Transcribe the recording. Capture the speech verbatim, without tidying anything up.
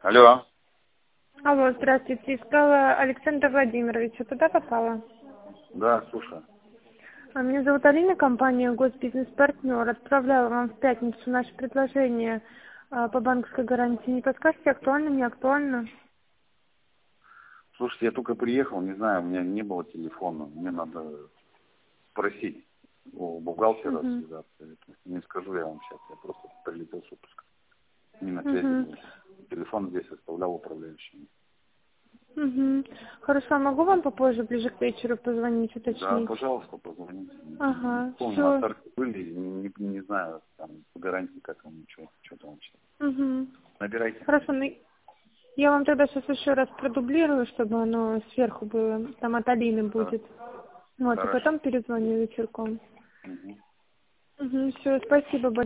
Алло. Алло, здравствуйте. Искала Александра Владимировича. Туда попала? Да, слушай. А, Меня зовут Алина, компания Госбизнес-партнер. Отправляла вам в пятницу наше предложение а, по банковской гарантии. Не подскажете, актуально, не актуально? Слушайте, я только приехал, не знаю, у меня не было телефона. Мне надо спросить у бухгалтера Угу. связаться. Не скажу я вам сейчас, я просто прилетел с отпуска. Не на связи Угу. был. Телефон здесь оставлял управляющим. Угу. Хорошо, а могу вам попозже, ближе к вечеру, позвонить, Да, уточнить? пожалуйста, позвоните. Не Ага, помню, все. остатки были, не, не, не знаю, там, по гарантии, как там, что, что там вообще. Угу. Набирайте. Хорошо, ну, я вам тогда сейчас еще раз продублирую, чтобы оно сверху было, там от Алины Да, будет. Вот, и хорошо. потом перезвоню вечерком. Мгм. Угу, все, спасибо большое.